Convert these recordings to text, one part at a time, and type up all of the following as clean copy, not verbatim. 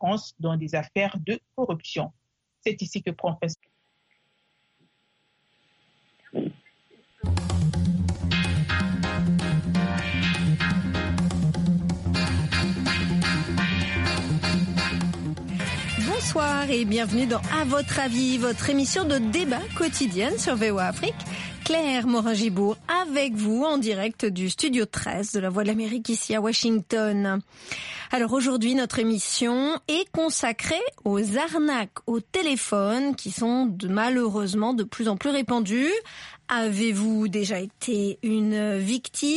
France dans des affaires de corruption. C'est ici que prend fin. Bonsoir et bienvenue dans À votre avis, votre émission de débat quotidienne sur VOA Afrique. Claire Morin-Gibourg avec vous en direct du studio 13 de la Voix de l'Amérique ici à Washington. Alors aujourd'hui, notre émission est consacrée aux arnaques au téléphone qui sont malheureusement de plus en plus répandues. Avez-vous déjà été une victime ?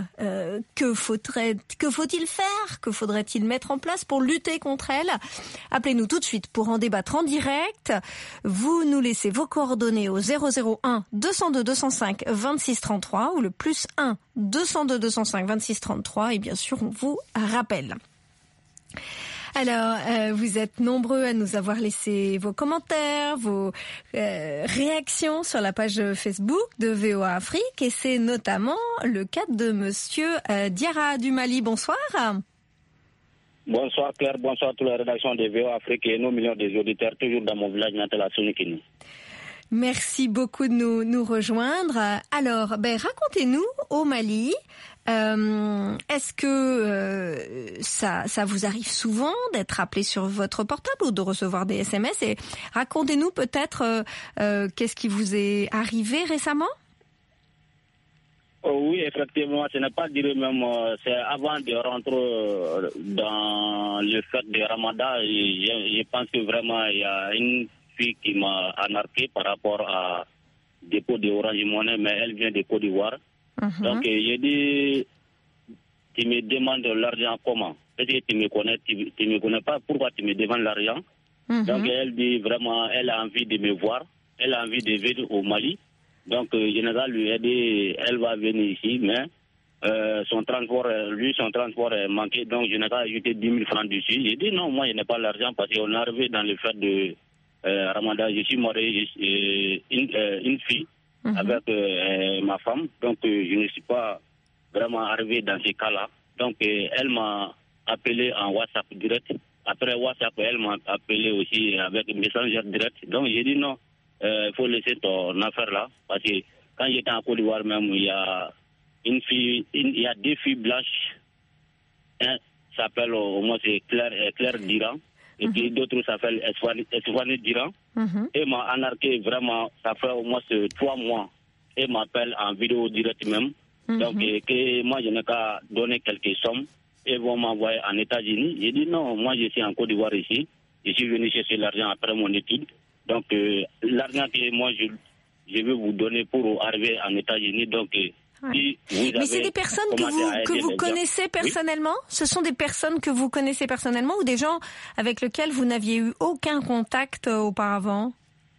Que faut-il faire ? Que faudrait-il mettre en place pour lutter contre elle ? Appelez-nous tout de suite pour en débattre en direct. Vous nous laissez vos coordonnées au 001 202 205 26 33 ou le +1 202 205 26 33 et bien sûr on vous rappelle. Alors, vous êtes nombreux à nous avoir laissé vos commentaires, vos réactions sur la page Facebook de VOA Afrique et c'est notamment le cas de Monsieur Diarra du Mali. Bonsoir. Bonsoir Claire, bonsoir à toute la rédaction de VOA Afrique et nos millions des auditeurs toujours dans mon village natal à Sonikini. Merci beaucoup de nous rejoindre. Alors, racontez-nous au Mali, est-ce que ça vous arrive souvent d'être appelé sur votre portable ou de recevoir des SMS et racontez-nous peut-être qu'est-ce qui vous est arrivé récemment? Oui, effectivement, ce n'est pas dire même, c'est avant de rentrer dans le fête de Ramadan, je pense que vraiment il y a une fille qui m'a anarqué par rapport à dépôt de Orange Money, mais elle vient de Côte d'Ivoire. Donc, j'ai dit, tu me demandes l'argent comment? Est-ce que tu me connais pas, pourquoi tu me demandes l'argent? Donc, elle dit vraiment, elle a envie de me voir, elle a envie de venir au Mali. Donc, Général lui a dit, elle va venir ici, mais son transport est manqué, donc je n'ai pas ajouté 10 000 francs dessus. J'ai dit non, moi je n'ai pas l'argent parce qu'on est arrivé dans le fait de Ramadan. Je suis marié une fille avec ma femme, donc je ne suis pas vraiment arrivé dans ce cas-là. Donc elle m'a appelé en WhatsApp direct. Après WhatsApp, elle m'a appelé aussi avec Messenger direct. Donc j'ai dit non, il faut laisser ton affaire là, parce que quand j'étais en Côte d'Ivoire même, il y a une fille, il y a deux filles blanches. Un s'appelle au moins c'est Claire Diran, et puis d'autres s'appellent Eswani Diran. Et m'a anarqué vraiment, ça fait au moins 3 mois. Et m'appelle en vidéo direct même. Donc que moi je n'ai qu'à donner quelques sommes et vont m'envoyer en États-Unis. J'ai dit non, moi je suis en Côte d'Ivoire ici. Je suis venu chercher l'argent après mon étude. Donc l'argent que moi je vais vous donner pour arriver en États-Unis. Donc si vous avez, mais c'est des personnes que vous connaissez personnellement? Oui. Ce sont des personnes que vous connaissez personnellement ou des gens avec lesquels vous n'aviez eu aucun contact auparavant?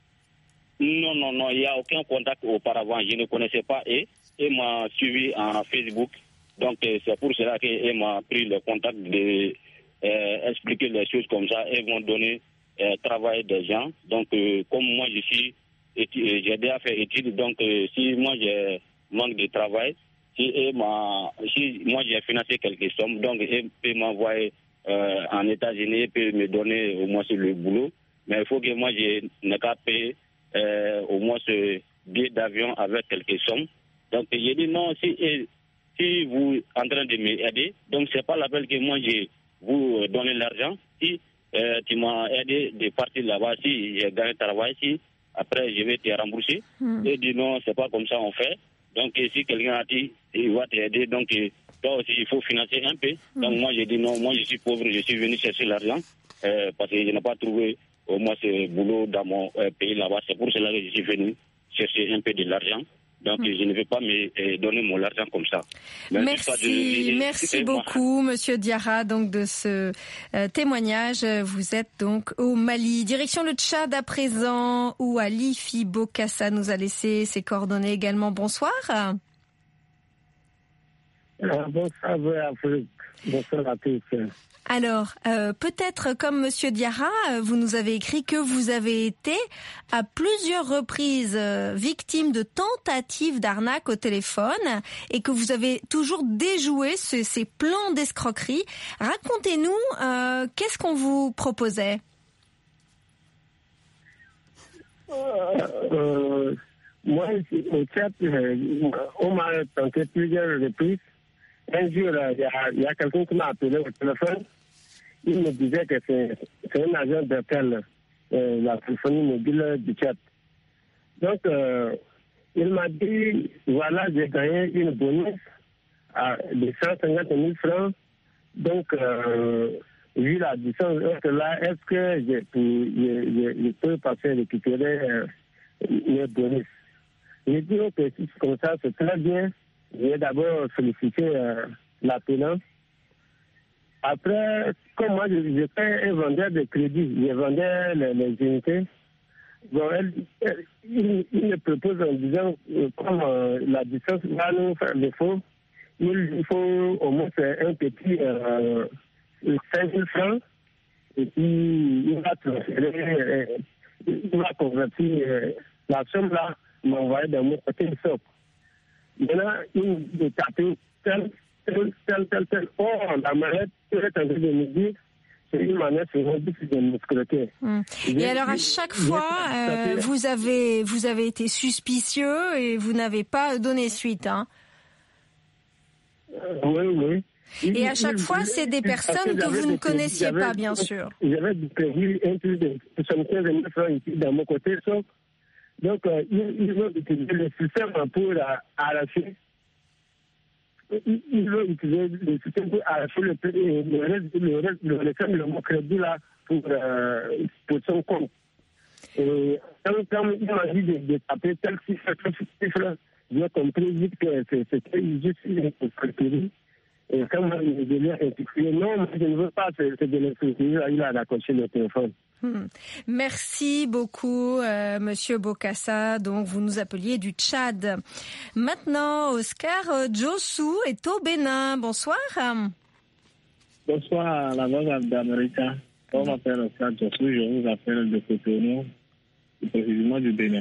Non, il n'y a aucun contact auparavant. Je ne connaissais pas et m'a suivi en Facebook. Donc c'est pour cela qu'elle m'a pris le contact de expliquer les choses comme ça et vont donner travail des gens. Donc comme moi j'ai déjà fait études, donc si moi j'ai manque de travail, si moi j'ai financé quelques sommes, donc elle peut m'envoyer en États-Unis, elle peut me donner au moins le boulot, mais il faut que moi je n'ai qu'à payer au moins ce billet d'avion avec quelques sommes. Donc j'ai dit non, si vous êtes en train de m'aider, donc c'est pas la peine que moi je vous donne l'argent. Si tu m'as aidé de partir là-bas, si j'ai gagné travail, si après je vais te rembourser. Et dit non, c'est pas comme ça on fait. Donc si quelqu'un a dit il va t'aider, donc toi aussi il faut financer un peu. Donc moi j'ai dit non, moi je suis pauvre, je suis venu chercher l'argent parce que je n'ai pas trouvé au moins ce boulot dans mon pays là-bas. C'est pour cela que je suis venu chercher un peu de l'argent. Donc je ne vais pas me donner mon argent comme ça. Merci beaucoup, Monsieur Diarra, donc de ce témoignage. Vous êtes donc au Mali, direction le Tchad à présent, où Alifi Bokassa nous a laissé ses coordonnées également. Bonsoir. Bonsoir, Afrique. Bonsoir à tous. Alors, peut-être comme Monsieur Diarra, vous nous avez écrit que vous avez été à plusieurs reprises victime de tentatives d'arnaque au téléphone et que vous avez toujours déjoué ces plans d'escroquerie. Racontez-nous, qu'est-ce qu'on vous proposait? Moi, au chat, on m'a tenté plusieurs reprises. Un jour, il y a quelqu'un qui m'a appelé au téléphone. Il me disait que c'est un agent d'Airtel, la téléphonie mobile du chat. Donc, il m'a dit, voilà, j'ai gagné une bonus de 150 000 francs. Donc, vu la distance là, est-ce que je peux passer récupérer mes bonus? J'ai dit, ok, si c'est comme ça, c'est très bien. J'ai d'abord sollicité l'appelant. Après, comme moi, j'étais un vendeur de crédit, je vendais les unités. Bon, il me propose en disant, comme la distance va nous faire défaut, il faut au moins faire un petit 5 000 francs. Et puis, il va transférer, il va convertir la somme là, m'envoyer dans mon côté de somme. Maintenant, il me tapait tel. Or, la manette, il est en train de me dire, c'est une manette sur un but de m'escroquer. Et alors, à chaque fois, vous avez été suspicieux et vous n'avez pas donné suite, hein? Oui. Et à chaque fois, c'est des personnes que vous ne connaissiez pas, bien sûr. J'avais prévu un truc de 75 000 francs ici dans mon côté, sauf. Donc, ils vont utiliser le système pour arracher. Ils veulent utiliser le système pour arracher le reste de mon crédit là pour son compte. Et quand il m'a dit de taper tel chiffre, j'ai compris vite que c'était juste une escroquerie. Et quand moi, je l'ai intégré, non, moi, je ne veux pas, c'est de l'escroquerie, il a raccroché le téléphone. Merci beaucoup, Monsieur Bokassa. Donc, vous nous appeliez du Tchad. Maintenant, Oscar Djossou est au Bénin. Bonsoir. Bonsoir, la voix d'Amérique. Je m'appelle Oscar Djossou, je vous appelle de Cotonou, précisément du Bénin.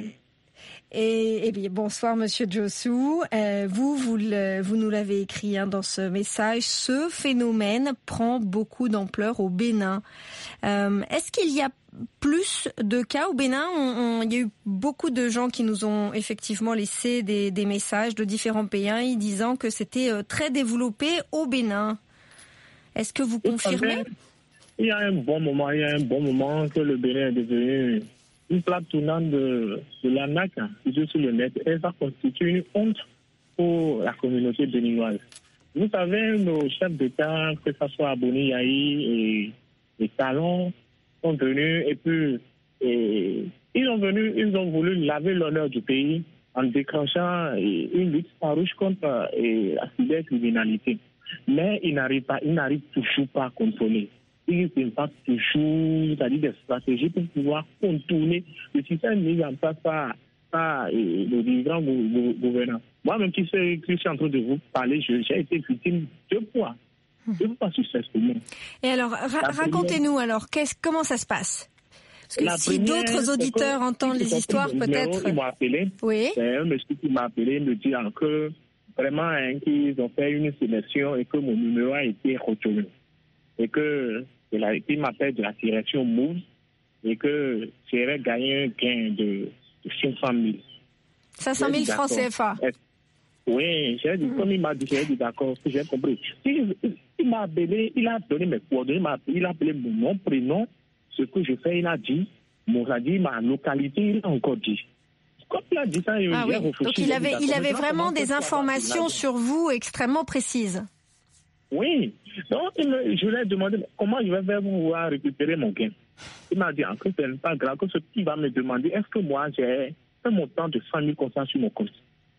Et bien, bonsoir, Monsieur Djossou. Vous nous l'avez écrit dans ce message. Ce phénomène prend beaucoup d'ampleur au Bénin. Est-ce qu'il y a plus de cas au Bénin? Il y a eu beaucoup de gens qui nous ont effectivement laissé des messages de différents pays disant que c'était très développé au Bénin. Est-ce que vous confirmez? Il y a un bon moment que le Bénin est devenu une plaque tournante de l'arnaque sur le net, et ça constitue une honte pour la communauté béninoise. Vous savez, nos chefs d'État, que ce soit Boni Yahi et Talon, sont venus et puis ils ont voulu laver l'honneur du pays en déclenchant une lutte farouche contre la cybercriminalité. Mais ils n'arrivent toujours pas à contrôler. Ils n'ont toujours, c'est-à-dire des stratégies pour pouvoir contourner le système mis en place par le différents gouvernants. Moi-même qui suis en train de vous parler, j'ai été victime 2 fois. 2 fois successivement. Et alors, racontez-nous alors, comment ça se passe? Parce que si d'autres auditeurs entendent les histoires, peut-être... Il m'a appelé. Oui. C'est un monsieur qui m'a appelé, me dit que vraiment qu'ils ont fait une sélection et que mon numéro a été retenu. Et que il m'appelle de la direction Move et que j'aurais gagné un gain de 500 000. 500 000 francs CFA. Oui, j'ai dit, comme il m'a dit, j'ai dit d'accord, j'ai compris. Il m'a appelé, il a donné mes coordonnées, il a appelé mon nom, prénom, ce que je fais, il a dit ma localité, il a encore dit. Comme il a dit ça, il a réfléchi. Donc il avait vraiment des informations sur vous extrêmement précises. Oui, donc je lui ai demandé comment je vais faire pour pouvoir récupérer mon gain. Il m'a dit que ce n'est pas grave, que ce qu'il va me demander, est-ce que moi j'ai un montant de 100 000 comme ça sur mon compte?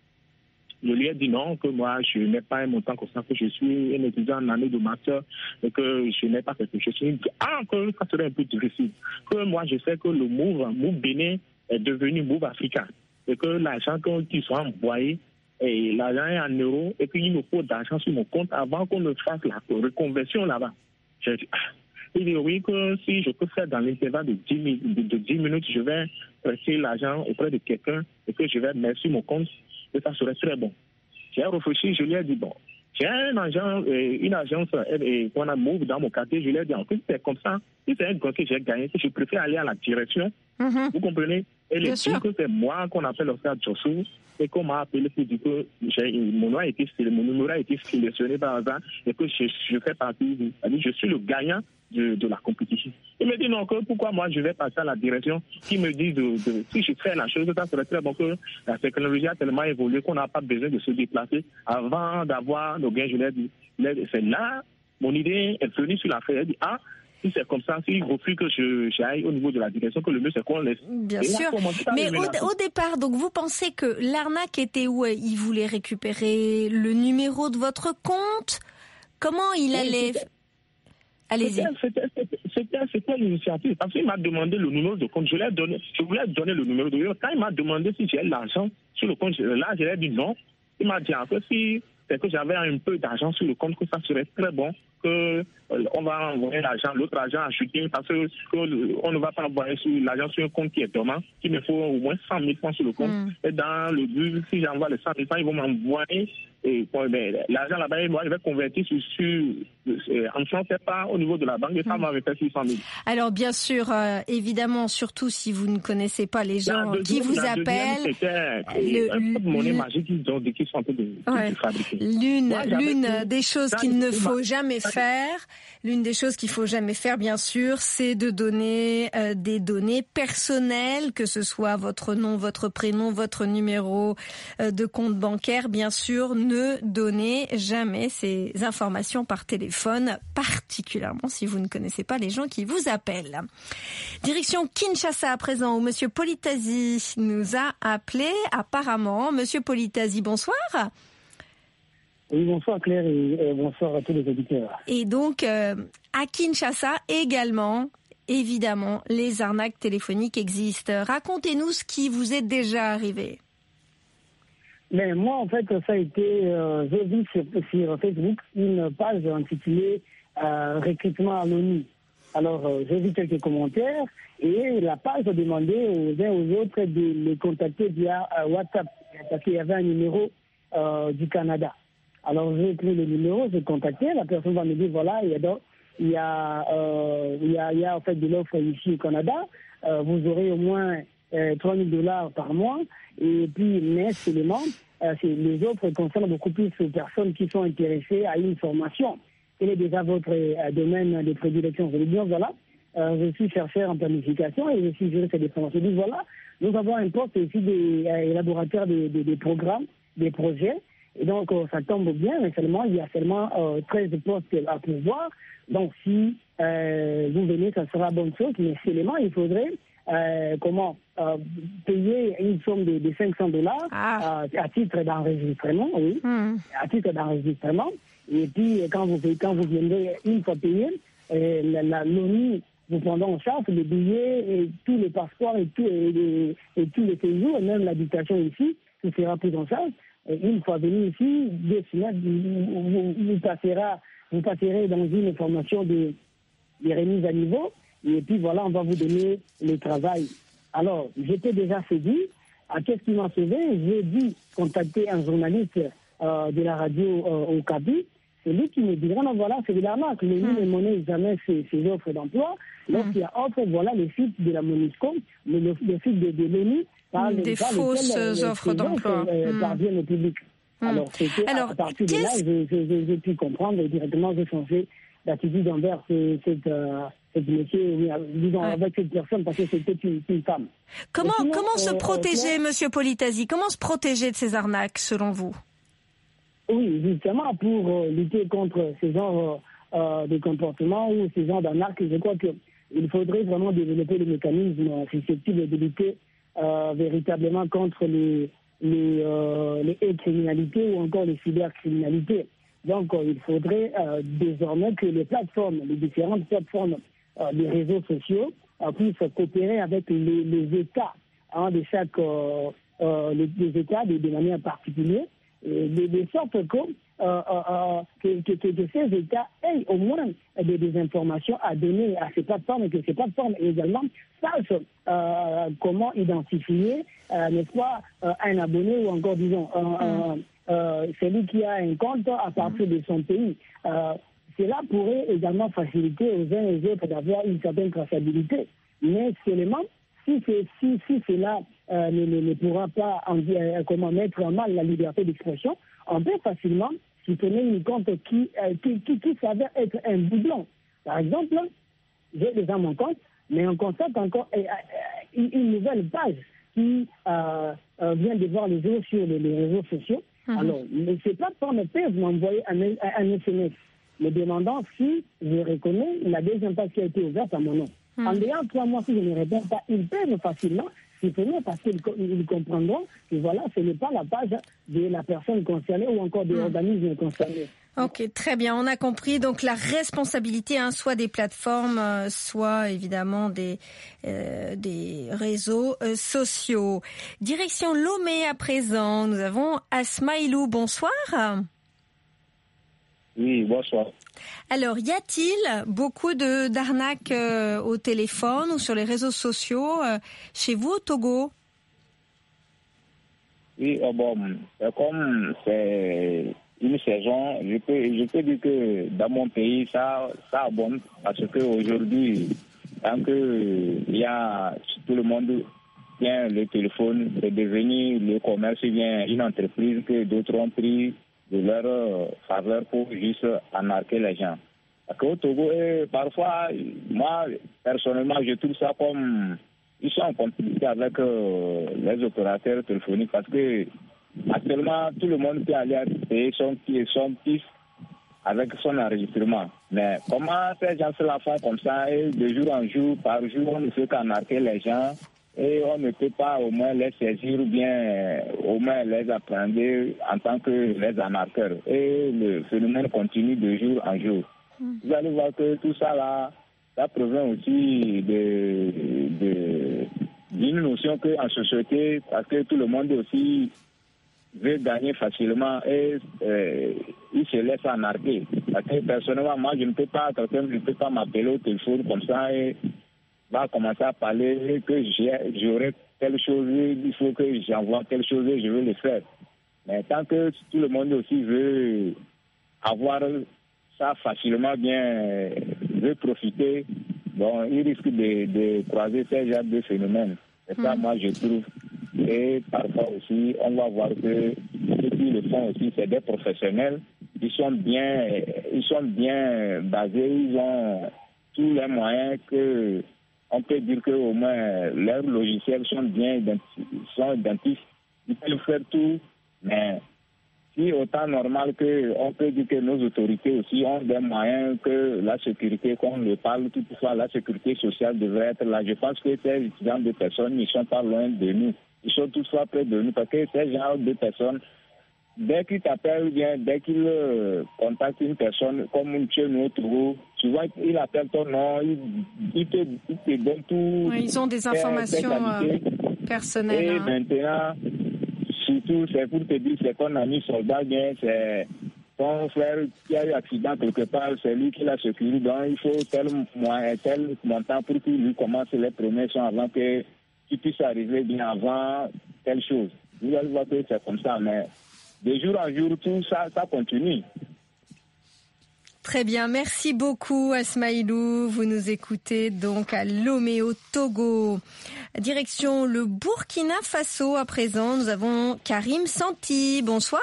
Je lui ai dit non, que moi je n'ai pas un montant comme ça, que je suis un étudiant en année de master et que je n'ai pas quelque chose. Il me dit que ça serait un peu difficile. Que moi je sais que le Move Bénin est devenu Move Africa et que l'argent qu'ils sont envoyés, et l'argent est en euros et qu'il me faut d'argent sur mon compte avant qu'on me fasse la reconversion là-bas. J'ai dit, il dit oui, que si je peux faire dans l'intervalle de 10 minutes, je vais prêter l'argent auprès de quelqu'un et que je vais mettre sur mon compte, et ça serait très bon. J'ai réfléchi, je lui ai dit, bon, j'ai une agence qu'on a Move dans mon quartier, je lui ai dit, en fait, c'est comme ça, si c'est un gars que j'ai gagné, je préfère aller à la direction, vous comprenez? Et le truc que c'est moi qu'on appelle Oscar Jossou, et qu'on m'a appelé pour dire que mon numéro a été sélectionné par hasard et que je fais partie, je suis le gagnant de la compétition. Il me dit non, que pourquoi moi je vais passer à la direction qui me dit si je fais la chose, ça serait très bon, que la technologie a tellement évolué qu'on n'a pas besoin de se déplacer avant d'avoir nos gains. Je lui ai dit, c'est là, mon idée est venue sur la feuille. Elle dit, si c'est comme ça, s'il faut plus que j'aille au niveau de la direction, que le mieux c'est qu'on laisse. Bien sûr. Mais au départ, donc vous pensez que l'arnaque était où? Il voulait récupérer le numéro de votre compte? Comment il allait... Allez-y. C'était l'initiative. Parce qu'il m'a demandé le numéro de compte. Je voulais donner le numéro de compte. Quand il m'a demandé si j'ai l'argent sur le compte, là, je lui ai dit non. Il m'a dit en fait, si c'est que j'avais un peu d'argent sur le compte, que ça serait très bon, que on va envoyer l'autre argent à chuter, parce que on ne va pas envoyer l'argent sur un compte qui est dormant, qu'il me faut au moins 100 000 francs sur le compte. Et dans le but, si j'envoie les 100 000 francs, ils vont m'envoyer l'argent là-bas, je vais convertir en francs, c'est pas au niveau de la banque, et ça va me faire 600 000. Alors bien sûr, évidemment, surtout si vous ne connaissez pas les gens qui vous appellent. Une monnaie magique qui sont en train de fabriquer. L'une des choses qu'il ne faut jamais faire, bien sûr, c'est de donner des données personnelles, que ce soit votre nom, votre prénom, votre numéro de compte bancaire. Bien sûr, ne donnez jamais ces informations par téléphone, particulièrement si vous ne connaissez pas les gens qui vous appellent. Direction Kinshasa à présent, où Monsieur Politazi nous a appelé apparemment. Monsieur Politazi, bonsoir. Oui, bonsoir Claire et bonsoir à tous les auditeurs. Et donc, à Kinshasa également, évidemment, les arnaques téléphoniques existent. Racontez-nous ce qui vous est déjà arrivé. Mais moi, en fait, ça a été, j'ai vu sur Facebook une page intitulée Recrutement anonyme. Alors, j'ai vu quelques commentaires et la page a demandé aux uns aux autres de les contacter via WhatsApp, parce qu'il y avait un numéro du Canada. Alors, j'ai pris le numéro, j'ai contacté, la personne va me dire, voilà, il y a en fait de l'offre ici au Canada, vous aurez au moins $3,000 par mois, et puis, mais seulement, les offres concernent beaucoup plus les personnes qui sont intéressées à une formation. Quel est déjà votre domaine de prédilection? Je veux dire, voilà, je suis chercheur en planification et je suis juriste de formation. Je dis, voilà, nous avons un poste aussi des élaborateurs des programmes, des projets. Et donc, ça tombe bien, mais seulement, il y a seulement 13 postes à pourvoir. Donc, si vous venez, ça sera bonne chose. Mais seulement, il faudrait payer une somme de $500 à titre d'enregistrement, oui, à titre d'enregistrement. Et puis, quand vous viendrez une fois payé, l'ONU vous prendra en charge les billets, et tous les passeports et tous les séjours, et même l'habitation ici, tout sera pris en charge. Une fois venu ici, 2 semaines, vous passerez dans une formation de remise à niveau, et puis voilà, on va vous donner le travail. Alors, j'étais déjà séduit. Qu'est-ce qui m'a sauvé? J'ai dû contacter un journaliste de la radio au Kaby. C'est lui qui me dira, non, voilà, c'est de l'arnaque. Le ne monnaie jamais ces offres d'emploi. Lorsqu'il y a offre, voilà le site de la MONUSCO, le site de l'ONU, des fausses offres d'emploi parviennent au public. Alors, à partir de là, j'ai pu comprendre et directement j'ai changé d'attitude envers cette métier, disons, avec cette personne, parce que c'était une femme. Comment se protéger, Monsieur Politazi? Comment se protéger de ces arnaques, selon vous? Oui, justement, pour lutter contre ce genre de comportement ou ce genre d'arnaque, je crois qu'il faudrait vraiment développer des mécanismes susceptibles de lutter véritablement contre les criminalités ou encore les cybercriminalités. Donc, il faudrait désormais que les différentes plateformes des réseaux sociaux puissent coopérer avec les États de chaque les États de manière particulière. de sorte que ces États aient au moins des informations à donner à ces plateformes et que ces plateformes également sachent comment identifier, n'est-ce pas, un abonné ou encore, disons, celui qui a un compte à partir de son pays. Cela pourrait également faciliter aux uns et aux autres d'avoir une certaine traçabilité. Mais seulement, si cela ne pourra pas mettre en mal la liberté d'expression, on peut facilement supprimer une compte qui s'avère être un bouillon. Par exemple, j'ai déjà mon compte, mais on constate encore une nouvelle page qui vient de voir les jours sur les réseaux sociaux. Alors, ces plateformes peuvent m'envoyer un SMS me demandant si je reconnais la deuxième page qui a été ouverte à mon nom. En dehors de 3 mois, si je ne réponds pas, ils peuvent facilement supprimer parce qu'ils comprendront que voilà, ce n'est pas la page de la personne concernée ou encore de l'organisme concerné. Ok, très bien, on a compris. Donc la responsabilité, soit des plateformes, soit évidemment des réseaux sociaux. Direction Lomé à présent, nous avons Asmaïlou, bonsoir. Oui, bonsoir. Alors, y a-t-il beaucoup d'arnaques au téléphone ou sur les réseaux sociaux chez vous au Togo? Oui, comme c'est une saison, je peux dire que dans mon pays, ça abonde parce qu'aujourd'hui, tant que tout le monde tient le téléphone, c'est devenu le commerce, bien une entreprise que d'autres ont pris de leur faveur pour juste arnaquer les gens. Parce qu'au Togo, parfois, moi, personnellement, je trouve ça comme ils sont en complicité avec les opérateurs téléphoniques parce que actuellement, tout le monde peut aller payer son piste avec son enregistrement. Mais comment ces gens se la font comme ça et de jour en jour, par jour, on ne fait qu'arnaquer les gens et on ne peut pas au moins les saisir ou bien au moins les appréhender en tant que les arnaqueurs. Et le phénomène continue de jour en jour. Vous allez voir que tout ça là, ça provient aussi d'une notion qu'en société, parce que tout le monde aussi veut gagner facilement et il se laisse arnaquer. Parce que personnellement, moi je ne peux pas m'appeler au téléphone comme ça et va commencer à parler que j'aurai telle chose, il faut que j'envoie telle chose et je veux le faire. Mais tant que tout le monde aussi veut avoir ça facilement bien, veut profiter, bon, il risque de croiser ces genres de phénomènes. C'est ça, moi, je trouve. Et parfois aussi, on va voir que ceux qui le font aussi, c'est des professionnels. Ils sont bien basés, ils ont tous les moyens que on peut dire qu'au moins leurs logiciels sont bien identiques. Ils peuvent faire tout, mais si autant normal qu'on peut dire que nos autorités aussi ont des moyens que la sécurité, qu'on le parle toutefois, la sécurité sociale devrait être là. Je pense que ces gens de personnes, ils ne sont pas loin de nous. Ils sont toutefois près de nous parce que ces gens de personnes, dès qu'ils t'appellent bien, dès qu'ils contactent une personne comme chez nous au Togo, souvent ils appellent ton nom, ils te donnent tout. Oui, ils ont des informations personnelles. Et maintenant, surtout, c'est pour te dire, c'est ton ami soldat, bien, c'est ton frère qui a eu accident quelque part, c'est lui qui l'a secouru, donc il faut tel montant pour qu'il lui commence les premiers soins avant que tu puisses arriver bien avant telle chose. Vous allez voir que c'est comme ça, mais de jour en jour, tout ça continue. Très bien, merci beaucoup Asmaïlou. Vous nous écoutez donc à Lomé au Togo. Direction le Burkina Faso à présent. Nous avons Karim Santi. Bonsoir.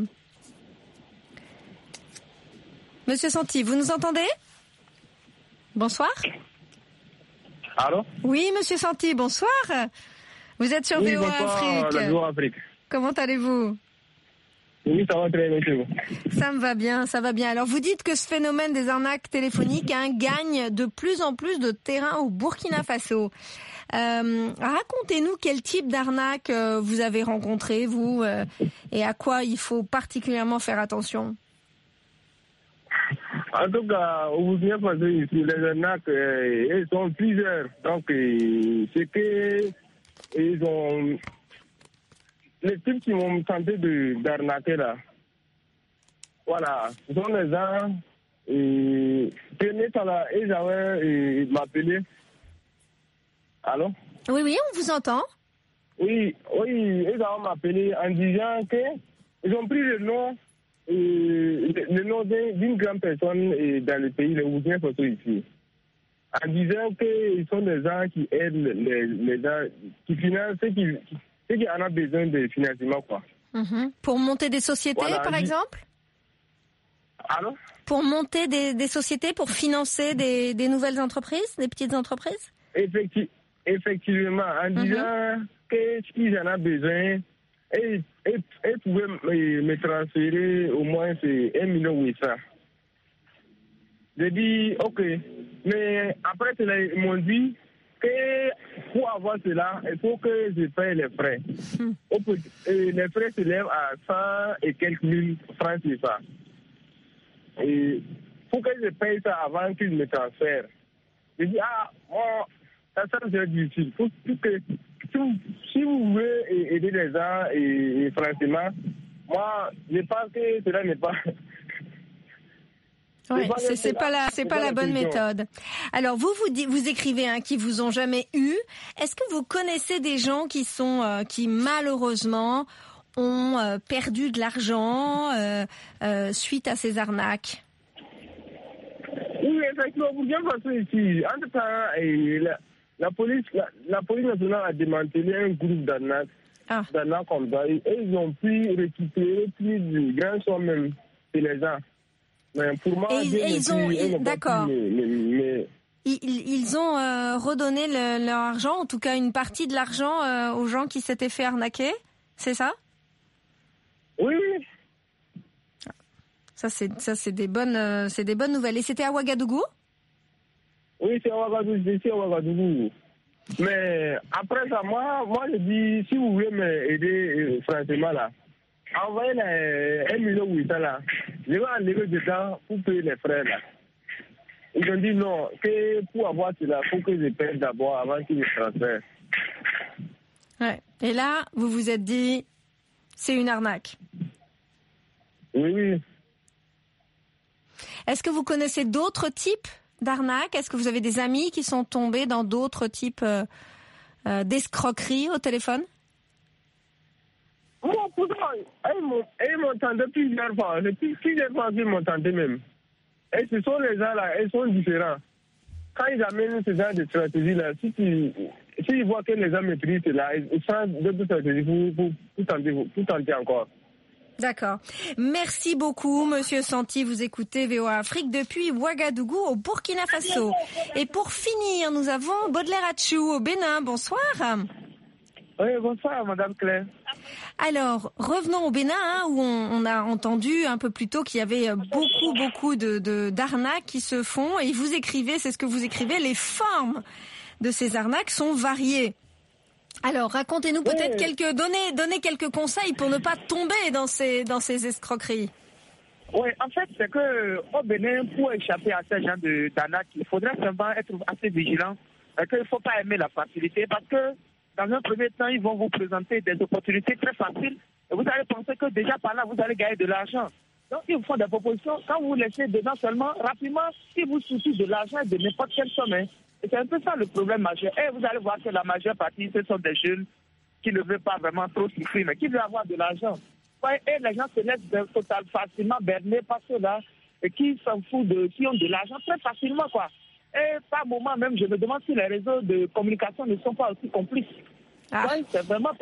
Monsieur Santi, vous nous entendez? Bonsoir. Allô? Oui, Monsieur Santi, bonsoir. Vous êtes sur VOA Afrique. Comment allez-vous? Oui, ça va très bien. Ça me va bien, ça va bien. Alors, vous dites que ce phénomène des arnaques téléphoniques gagne de plus en plus de terrain au Burkina Faso. Racontez-nous quel type d'arnaque vous avez rencontré, vous, et à quoi il faut particulièrement faire attention. En tout cas, au Burkina Faso, ici, les arnaques, elles sont plusieurs. Donc, c'est que ils ont les types qui m'ont tenté d'arnaquer là. Voilà, ce sont les gens et ils avaient m'appelé. Allô? Oui, on vous entend. Oui, ils avaient m'appelé en disant qu'ils ont pris le nom d'une grande personne dans le pays, les Ouzien Fosso ici. En disant qu'ils sont des gens qui aident les gens, qui financent ceux qui en ont besoin de financement, quoi. Pour monter des sociétés, voilà, par exemple? Allô? Pour monter des sociétés, pour financer des nouvelles entreprises, des petites entreprises? Effectivement, en disant que s'ils en ont besoin, ils pouvaient me transférer au moins 1,8 million. J'ai dit, ok. Mais après, ils m'ont dit que pour avoir cela, il faut que je paye les frais. Les frais s'élèvent à 100 et quelques mille francs CFA. Et il faut que je paye ça avant qu'ils me transfèrent. J'ai dit, moi, ça c'est difficile. Si vous voulez aider les gens, et franchement, moi, je pense que cela n'est pas... Oui, c'est pas la bonne méthode. Alors vous écrivez qui vous ont jamais eu. Est-ce que vous connaissez des gens qui malheureusement ont perdu de l'argent suite à ces arnaques? Oui, effectivement, vous bien passer ici. En tout cas, la police nationale a démantelé un groupe d'arnaques comme ça, et ils ont pu récupérer plus de grands sommes même chez les gens. Mais pour moi, ils ont redonné leur argent, en tout cas une partie de l'argent aux gens qui s'étaient fait arnaquer, c'est ça? Oui. Ça c'est des bonnes nouvelles. Et c'était à Ouagadougou? Oui, c'est à Ouagadougou. Mais après ça, moi je dis, si vous voulez m'aider franchement là, envoyez 1,8 million là. Je vais enlever dedans pour payer les frais là. Ils ont dit non, que pour avoir cela, il faut que je paye d'abord avant qu'ils me transfèrent. Ouais. Et là, vous vous êtes dit, c'est une arnaque. Oui. Est-ce que vous connaissez d'autres types d'arnaques? Est-ce que vous avez des amis qui sont tombés dans d'autres types d'escroqueries au téléphone? Moi, pourtant, ils m'ont tenté plusieurs fois. Plusieurs fois qu'ils m'ont tenté même. Et ce sont les gens là, ils sont différents. Quand ils amènent ce genre de stratégie là, s'ils voient que les gens maîtrisent cela, ils changent d'autres stratégies pour tenter encore. D'accord. Merci beaucoup, Monsieur Santi. Vous écoutez VOA Afrique depuis Ouagadougou au Burkina Faso. Et pour finir, nous avons Baudelaire Atchou au Bénin. Bonsoir. Oui, bonsoir, Madame Claire. Alors, revenons au Bénin, où on a entendu un peu plus tôt qu'il y avait beaucoup d'arnaques qui se font. Et vous écrivez, c'est ce que vous écrivez, les formes de ces arnaques sont variées. Alors, racontez-nous peut-être donnez quelques conseils pour ne pas tomber dans ces escroqueries. Oui, en fait, c'est que au Bénin, pour échapper à ces gens d'arnaques, il faudrait vraiment être assez vigilant. Il ne faut pas aimer la facilité parce que dans un premier temps, ils vont vous présenter des opportunités très faciles et vous allez penser que déjà par là, vous allez gagner de l'argent. Donc, ils vous font des propositions. Quand vous laissez dedans seulement, rapidement, ils vous soucient de l'argent de n'importe quelle somme. Et c'est un peu ça le problème majeur. Et vous allez voir que la majeure partie, ce sont des jeunes qui ne veulent pas vraiment trop souffrir, mais qui veulent avoir de l'argent. Ouais, et les gens se laissent totalement facilement berner par ceux-là et qui s'en foutent qui ont de l'argent très facilement, quoi. Et par moment même, je me demande si les réseaux de communication ne sont pas aussi complices. Ouais, c'est vraiment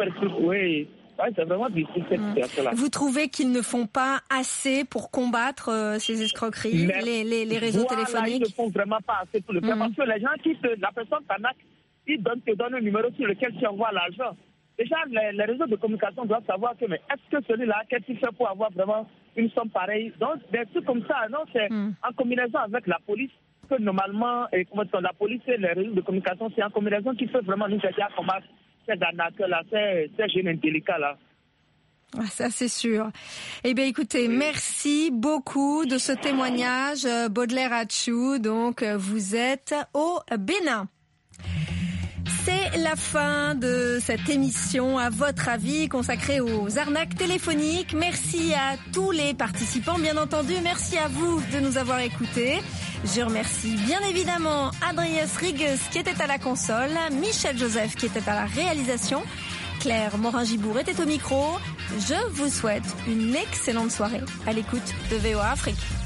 c'est vraiment difficile cette situation-là. Vous trouvez qu'ils ne font pas assez pour combattre ces escroqueries, les réseaux téléphoniques? Ils ne font vraiment pas assez pour le faire parce que les gens la personne t'arnaque, ils te donnent un numéro sur lequel tu envoies l'argent. Déjà, les réseaux de communication doivent savoir que, mais est-ce que celui-là, qu'est-ce qu'il fait pour avoir vraiment une somme pareille? Donc, des trucs comme ça, non, c'est en combinaison avec la police que normalement, la police et les réseaux de communication, c'est en combinaison qui fait vraiment nous aider à combattre ces arnaques-là, ces jeunes indélicats-là. Ça, c'est sûr. Eh bien, écoutez, merci beaucoup de ce témoignage, Baudelaire Atchou. Donc, vous êtes au Bénin. C'est C'est la fin de cette émission à votre avis consacrée aux arnaques téléphoniques. Merci à tous les participants, bien entendu. Merci à vous de nous avoir écoutés. Je remercie bien évidemment Adriès Rigues qui était à la console, Michel Joseph qui était à la réalisation, Claire Morin-Gibour était au micro. Je vous souhaite une excellente soirée à l'écoute de VOA Afrique.